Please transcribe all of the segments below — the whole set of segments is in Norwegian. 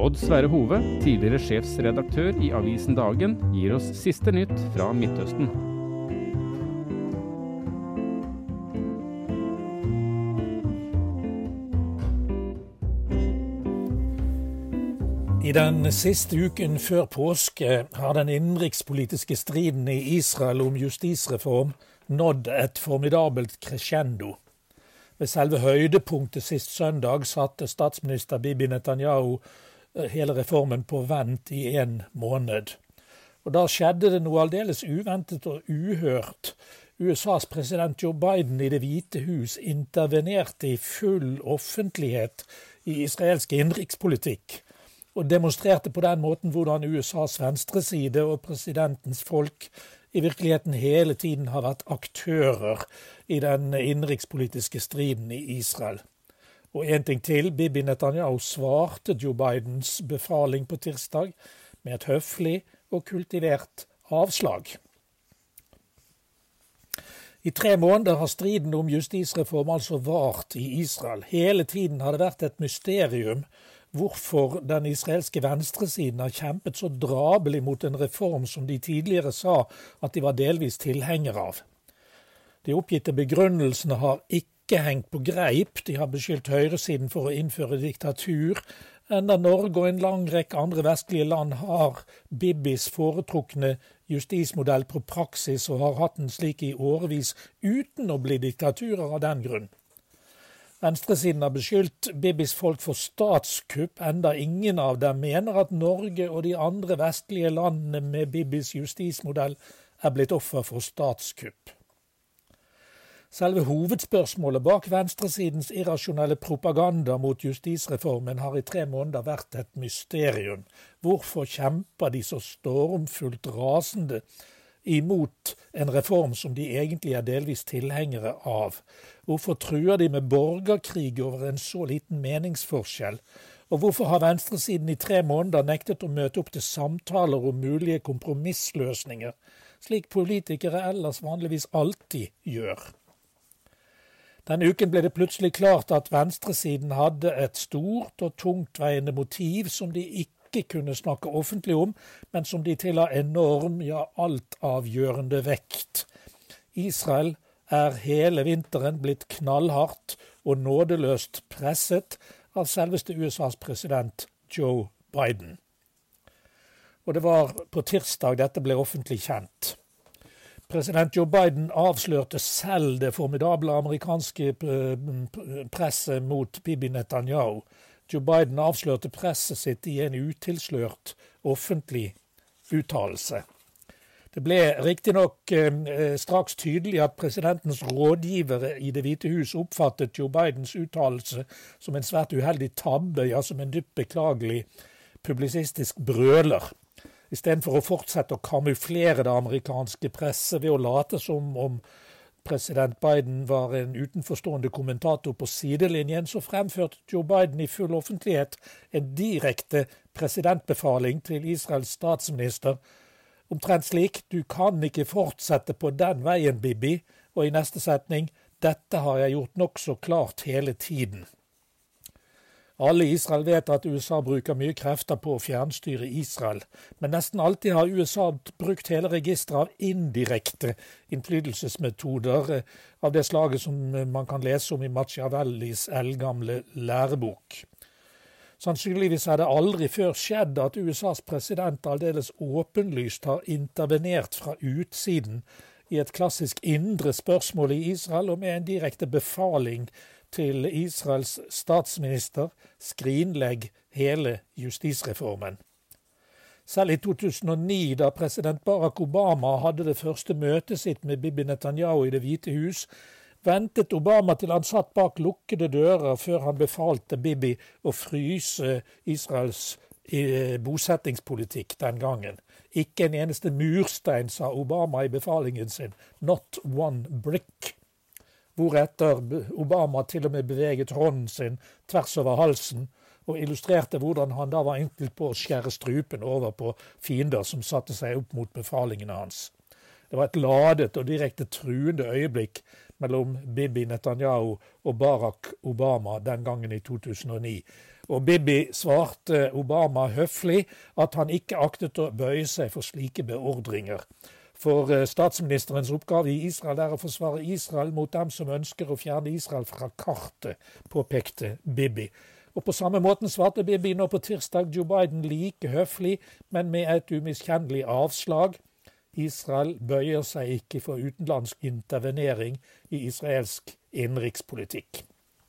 Odd Sverre Hove, tidligere sjefsredaktør i avisen Dagen, gir oss siste nytt fra Midtøsten. I den siste uken før påske har den innenrikspolitiske striden i Israel om justisreform nådd et formidabelt crescendo. Ved selve høydepunktet sist søndag satte statsminister Bibi Netanyahu hele reformen på vent i en måned. Og da skjedde det noe aldeles uventet og uhørt. USAs president Joe Biden i Det hvite hus intervenerte i full offentlighet i israelsk innenrikspolitikk, og demonstrerte på den måten hvordan USAs venstreside og presidentens folk i virkeligheten hele tiden har vært aktører i den innenrikspolitiske striden i Israel. Og en ting til, Bibi Netanyahu svarte Joe Bidens befaling på tirsdag med et høflig og kultivert avslag. I 3 måneder har striden om justisreform altså vart i Israel. Hele tiden har det vært et mysterium hvorfor den israelske venstresiden har kjempet så drabelig mot en reform som de tidligere sa at de var delvis tilhenger av. De oppgitte begrunnelsene har ikke hengt på greip. De har beskyldt høyresiden for å innføre diktatur, enda Norge og en lang rekke andre vestlige land har Bibis foretrukne justismodell på praksis og har hatt den slik i årevis uten å bli diktaturer av den grunn. Venstresiden har beskyldt Bibis folk for statskupp, enda ingen av dem mener at Norge og de andre vestlige landene med Bibis justismodell er blitt offer for statskupp. Selve hovedspørsmålet bak venstresidens irrasjonelle propaganda mot justisreformen har i 3 måneder vært et mysterium. Hvorfor kjemper de så stormfullt rasende imot en reform som de egentlig er delvis tilhengere av? Hvorfor truer de med borgerkrig over en så liten meningsforskjell? Og hvorfor har venstresiden i 3 måneder nektet å møte opp til samtaler om mulige kompromissløsninger, slik politikere ellers vanligvis alltid gjør? Denne uken ble det plutselig klart at venstresiden hadde et stort og tungtveiende motiv som de ikke kunne snakke offentlig om, men som de tilla enorm, ja altavgjørende vekt. Israel er hele vinteren blitt knallhardt og nådeløst presset av selveste USAs president Joe Biden. Og det var på tirsdag dette ble offentlig kjent. President Joe Biden avslørte selv det formidable amerikanske presset mot Bibi Netanyahu. Joe Biden avslørte presset sitt i en utilslørt offentlig uttalelse. Det ble riktignok straks tydelig at presidentens rådgivere i Det hvite hus oppfattet Joe Bidens uttalelse som en svært uheldig tabbe, ja som en dypt beklagelig publisistisk brøler. I stedet for å fortsette å kamuflere det amerikanske presset ved å late som om president Biden var en utenforstående kommentator på sidelinjen, så fremførte Joe Biden i full offentlighet en direkte presidentbefaling til Israels statsminister, omtrent slik: du kan ikke fortsette på den veien, Bibi, og i neste setning: dette har jeg gjort nokså klart hele tiden. Alle i Israel vet at USA bruker mye krefter på å fjernstyre Israel, men nesten alltid har USA brukt hele registeret av indirekte innflytelsesmetoder av det slaget som man kan lese om i Machiavellis eldgamle lærebok. Sannsynligvis er det aldri før skjedd at USAs president aldeles åpenlyst har intervenert fra utsiden i et klassisk indre spørsmål i Israel og med en direkte befaling til Israels statsminister: skrinlegg hele justisreformen. Selv i 2009, da president Barack Obama hadde det første møtet sitt med Bibi Netanyahu i Det hvite hus, ventet Obama til han satt bak lukkede dører før han befalte Bibi å fryse Israels bosettingspolitikk den gangen. Ikke en eneste murstein, sa Obama i befalingen sin. Not one brick. Hvoretter Obama til og med beveget hånden sin tvers over halsen og illustrerte hvordan han da var innstilt på å skjære strupen over på fiender som satte seg opp mot befalingene hans. Det var et ladet og direkte truende øyeblikk mellom Bibi Netanyahu og Barack Obama den gangen i 2009. Og Bibi svarte Obama høflig at han ikke aktet å bøye seg for slike beordringer. For statsministerens oppgave i Israel er å forsvare Israel mot dem som ønsker å fjerne Israel fra kartet, påpekte Bibi. Og på samme måten svarte Bibi nå på tirsdag Joe Biden like høflig, men med et umiskjennelig avslag. Israel bøyer seg ikke for utenlandsk intervenering i israelsk innenrikspolitikk.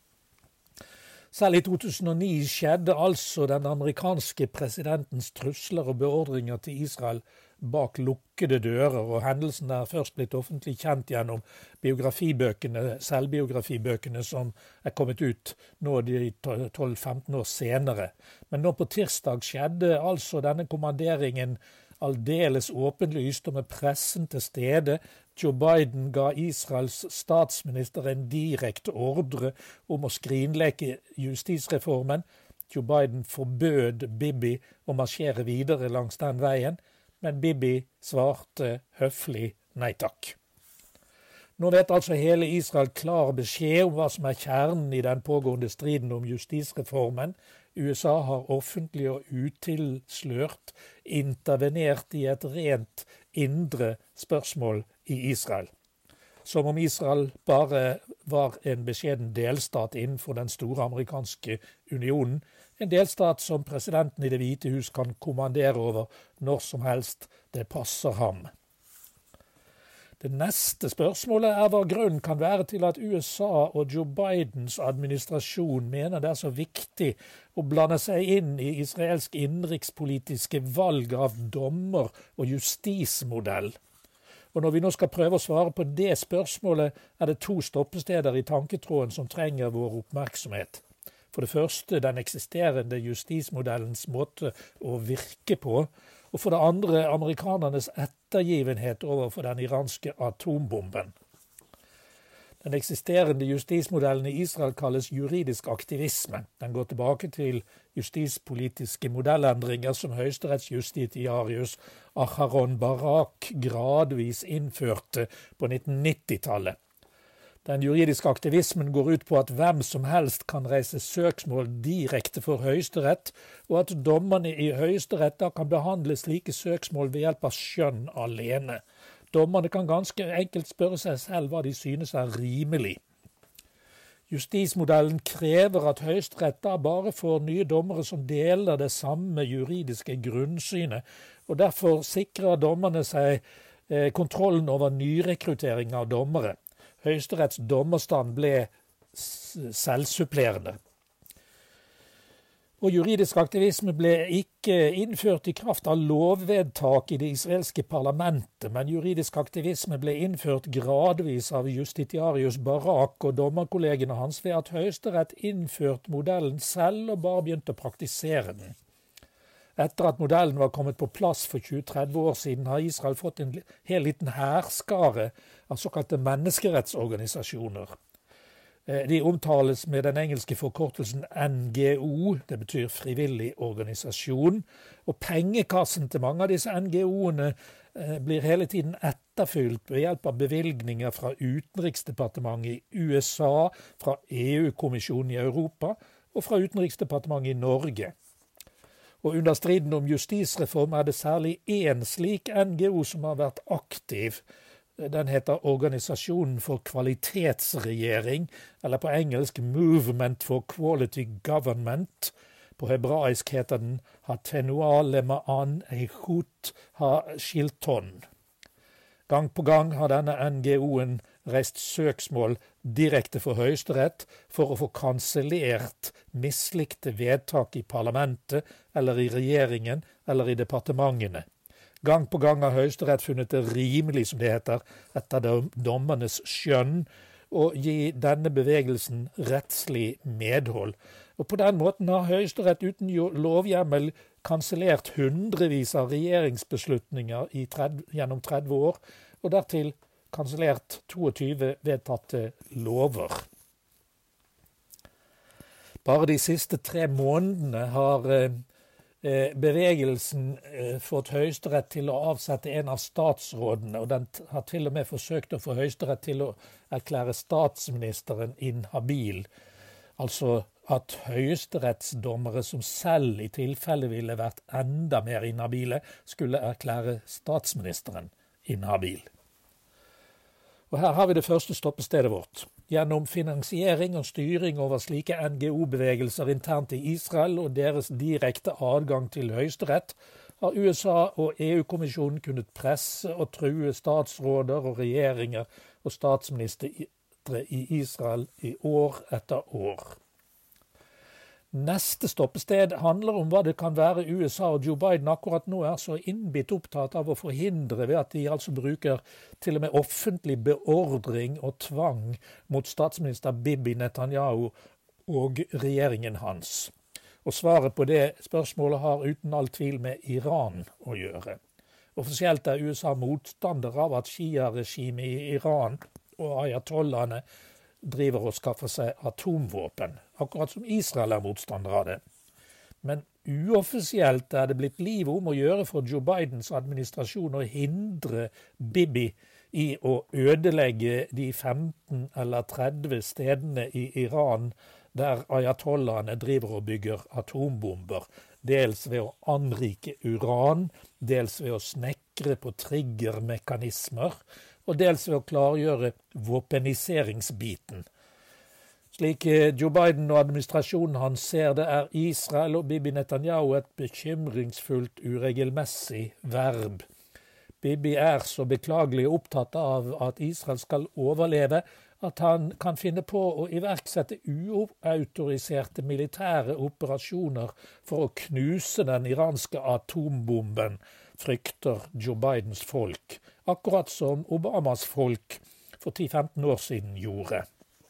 Selv i 2009 skjedde altså den amerikanske presidentens trusler og beordringer til Israel bak lukkede dører, og hendelsen er først blitt offentlig kjent gjennom selvbiografibøkene som er kommet ut nå de 12-15 år senere. Men nå på tirsdag skjedde altså denne kommanderingen aldeles åpenlyst og med pressen til stede. Joe Biden ga Israels statsminister en direkte ordre om å skrinlegge justisreformen. Joe Biden forbød Bibi å marsjere videre langs den veien, men Bibi svarte høflig nei takk. Nå vet altså hele Israel klar beskjed om hva som er kjernen i den pågående striden om justisreformen. USA har offentlig og utilslørt intervenert i et rent indre spørsmål i Israel. Som om Israel bare var en beskjeden delstat innenfor den store amerikanske unionen. En delstat som presidenten i Det hvite hus kan kommandere over når som helst det passer ham. Det neste spørsmålet er hva grunnen kan være til at USA og Joe Bidens administrasjon mener det er så viktig å blande seg inn i israelsk innenrikspolitiske valg av dommer og justismodell. Og når vi nå skal prøve å svare på det spørsmålet, er det to stoppesteder i tanketråden som trenger vår oppmerksomhet. For det første den eksisterende justismodellens måte å virke på, og for det andre amerikanernes ettergivenhet overfor den iranske atombomben. Den eksisterende justismodellen i Israel kalles juridisk aktivisme. Den går tilbake til justispolitiske modellendringer som høyesterettsjustitiarius Aharon Barak gradvis innførte på 1990-tallet. Den juridiske aktivismen går ut på at hvem som helst kan reise søksmål direkte for Høyesterett, og at dommerne i Høyesterett da kan behandle slike søksmål ved hjelp av skjønn alene. Dommerne kan ganske enkelt spørre seg selv hva de synes er rimelig. Justismodellen krever at Høyesterett da bare får nye dommere som deler det samme juridiske grunnsynet, og derfor sikrer dommerne seg kontrollen over nyrekruttering av dommere. Høyesteretts dommerstand ble selvsupplerende. Og juridisk aktivisme ble ikke innført i kraft av lovvedtak i det israelske parlamentet, men juridisk aktivisme ble innført gradvis av justitiarius Barak og dommerkollegene hans ved at Høyesterett innførte modellen selv og bare begynte å praktisere den. Etter at modellen var kommet på plass for 20-30 år siden, har Israel fått en hel liten hærskare av såkalte menneskerettsorganisasjoner. De omtales med den engelske forkortelsen NGO, det betyr frivillig organisasjon, og pengekassen til mange av disse NGO-ene blir hele tiden etterfylt ved hjelp av bevilgninger fra Utenriksdepartementet i USA, fra EU-kommisjonen i Europa og fra Utenriksdepartementet i Norge. Og under striden om justisreform er det særlig én slik NGO som har vært aktiv. Den heter Organisasjonen for kvalitetsregjering, eller på engelsk Movement for Quality Government. På hebraisk heter den Hatenua Lema'an Eichut HaShilton. Gang på gang har denne NGO-en reist søksmål direkte for Høyesterett for å få kansellert mislikte vedtak i parlamentet, eller i regjeringen, eller i departementene. Gang på gang har Høyesterett funnet det rimelig, som det heter, etter dommernes skjønn, å gi denne bevegelsen rettslig medhold. Og på den måten har Høyesterett uten lovhjemmel kansellert hundrevis av regjeringsbeslutninger gjennom 30 år, og dertil kansellert 22 vedtatte lover. Bare de siste 3 månedene har bevegelsen fått Høyesterett til å avsette en av statsrådene, og den har til og med forsøkt å få Høyesterett til å erklære statsministeren inhabil. Altså at høyesterettsdommere som selv i tilfelle ville vært enda mer inhabile, skulle erklære statsministeren inhabil. Og her har vi det første stoppestedet vårt. Gjennom finansiering og styring over slike NGO-bevegelser internt i Israel og deres direkte adgang til Høyesterett, har USA og EU-kommisjonen kunnet presse og true statsråder og regjeringer og statsministre i Israel i år etter år. Neste stoppested handler om hva det kan være USA og Joe Biden akkurat nå er så innbitt opptatt av å forhindre ved at de altså bruker til og med offentlig beordring og tvang mot statsminister Bibi Netanyahu og regjeringen hans. Og svaret på det spørsmålet har uten all tvil med Iran å gjøre. Offisielt er USA motstander av at Shia-regimet i Iran og ayatollahene driver og skaffer seg atomvåpen, akkurat som Israel er motstander av det. Men uoffisielt er det blitt livet om å gjøre for Joe Bidens administrasjon å hindre Bibi i å ødelegge de 15 eller 30 stedene i Iran der ayatollahene driver og bygger atombomber, dels ved å anrike uran, dels ved å snekre på triggermekanismer, og dels ved å klargjøre våpeniseringsbiten. Slik Joe Biden og administrasjonen hans ser det, er Israel og Bibi Netanyahu et bekymringsfullt uregelmessig verb. Bibi er så beklagelig opptatt av at Israel skal overleve, at han kan finne på å iverksette uautoriserte militære operasjoner for å knuse den iranske atombomben, frykter Joe Bidens folk, akkurat som Obamas folk for 10-15 år siden gjorde.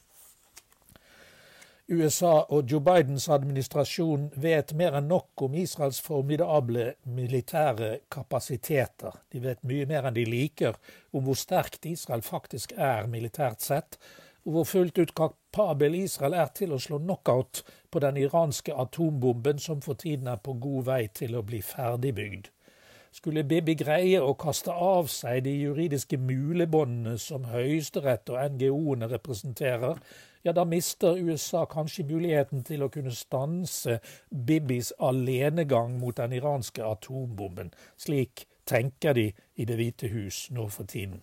USA og Joe Bidens administrasjon vet mer enn nok om Israels formidable militære kapasiteter. De vet mye mer enn de liker om hvor sterkt Israel faktisk er militært sett, og hvor fullt ut kapabel Israel er til å slå knockout på den iranske atombomben som for tiden er på god vei til å bli ferdigbygd. Skulle Bibi greie å kaste av seg de juridiske mulebåndene som Høyesterett og NGO-ene representerer, ja, da mister USA kanskje muligheten til å kunne stanse Bibis alenegang mot den iranske atombomben. Slik tenker de i Det hvite hus nå for tiden.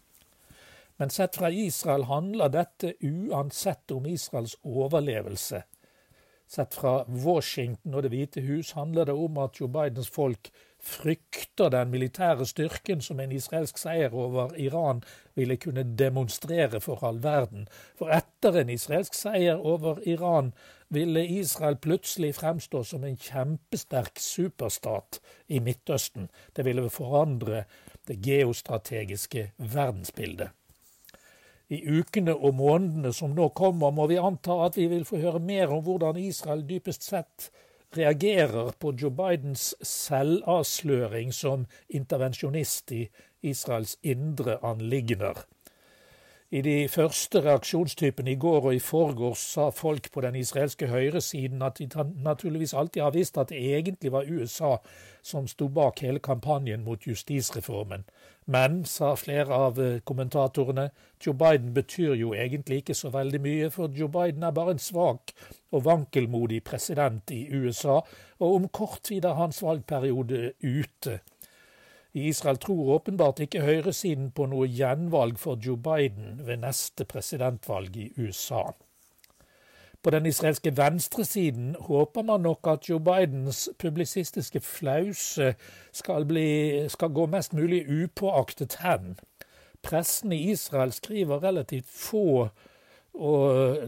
Men sett fra Israel handler dette uansett om Israels overlevelse. Sett fra Washington og Det hvite hus handler det om at Joe Bidens folk frykter den militære styrken som en israelsk seier over Iran ville kunne demonstrere for all verden. For etter en israelsk seier over Iran ville Israel plutselig fremstå som en kjempesterk superstat i Midtøsten. Det ville forandre det geostrategiske verdensbildet. I ukene og månedene som nå kommer, må vi anta at vi vil få høre mer om hvordan Israel dypest sett reagerer på Joe Bidens selvavsløring som intervensjonist i Israels indre anliggender. I de første reaksjonstypene i går og i forgårs sa folk på den israelske høyresiden at de naturligvis alltid har visst at det egentlig var USA som sto bak hele kampanjen mot justisreformen. Men, sa flere av kommentatorene, Joe Biden betyr jo egentlig ikke så veldig mye, for Joe Biden er bare en svak og vankelmodig president i USA, og om kort tid er hans valgperiode ute. I Israel tror åpenbart ikke høyresiden på noe gjenvalg for Joe Biden ved neste presidentvalg i USA. På den israelske venstresiden håper man nok at Joe Bidens publisistiske flause skal gå mest mulig upåaktet hen. Pressen i Israel skriver relativt få og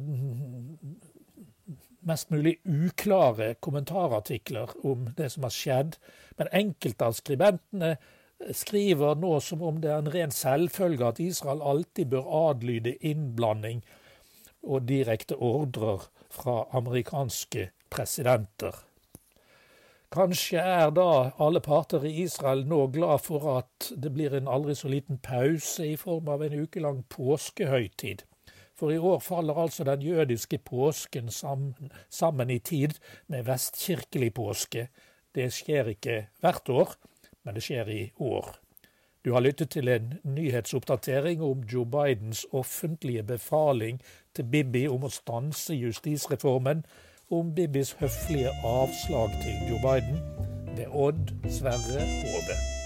mest mulig uklare kommentarartikler om det som har skjedd, men enkelte av skribentene skriver nå som om det er en ren selvfølge at Israel alltid bør adlyde innblanding og direkte ordrer fra amerikanske presidenter. Kanskje er da alle parter i Israel nå glad for at det blir en aldri så liten pause i form av en ukelang påskehøytid. For i år faller altså den jødiske påsken sammen i tid med vestkirkelig påske, Det skjer ikke hvert år, men det skjer i år. Du har lyttet til en nyhetsoppdatering om Joe Bidens offentlige befaling til Bibi om å stanse justisreformen, om Bibis høflige avslag til Joe Biden, ved Odd Sverre Hove.